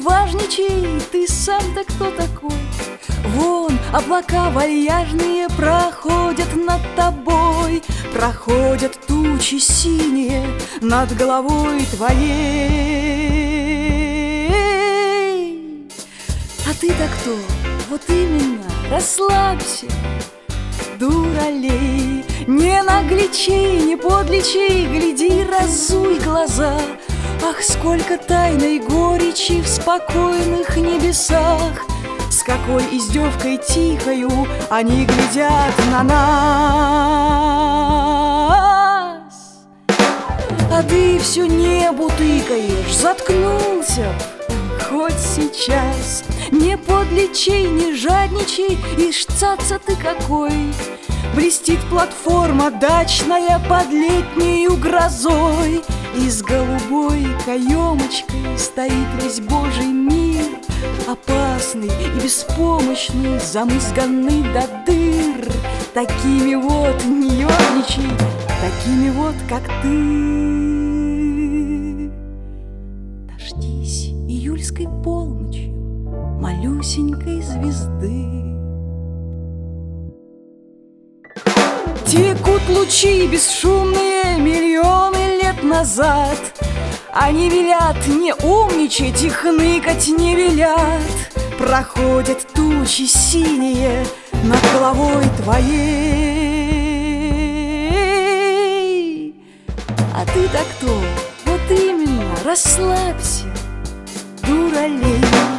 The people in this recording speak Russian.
важничай, ты сам-то кто такой? Вон облака вальяжные проходят над тобой, проходят тучи синие над головой твоей. А ты-то кто? Вот именно, расслабься, дуралей. Не нагличи, не подлечи, гляди, разуй глаза. Ах, сколько тайной горечи в спокойных небесах! С какой издевкой тихою они глядят на нас. А ты все небу тыкаешь, заткнулся б хоть сейчас. Не подлечей, не жадничай, ишь, цаца ты какой. Блестит платформа дачная под летнею грозой, и с голубой каемочкой стоит весь Божий мир, опасный и беспомощный, замызганный до дыр. Такими вот не ерничай, такими вот, как ты. Дождись июльской полночью малюсенькой звезды. Текут лучи бесшумные миллионы лет назад. Они велят не умничать и хныкать не велят. Проходят тучи синие над головой твоей. А ты-то кто? Вот именно, расслабься, дуралей.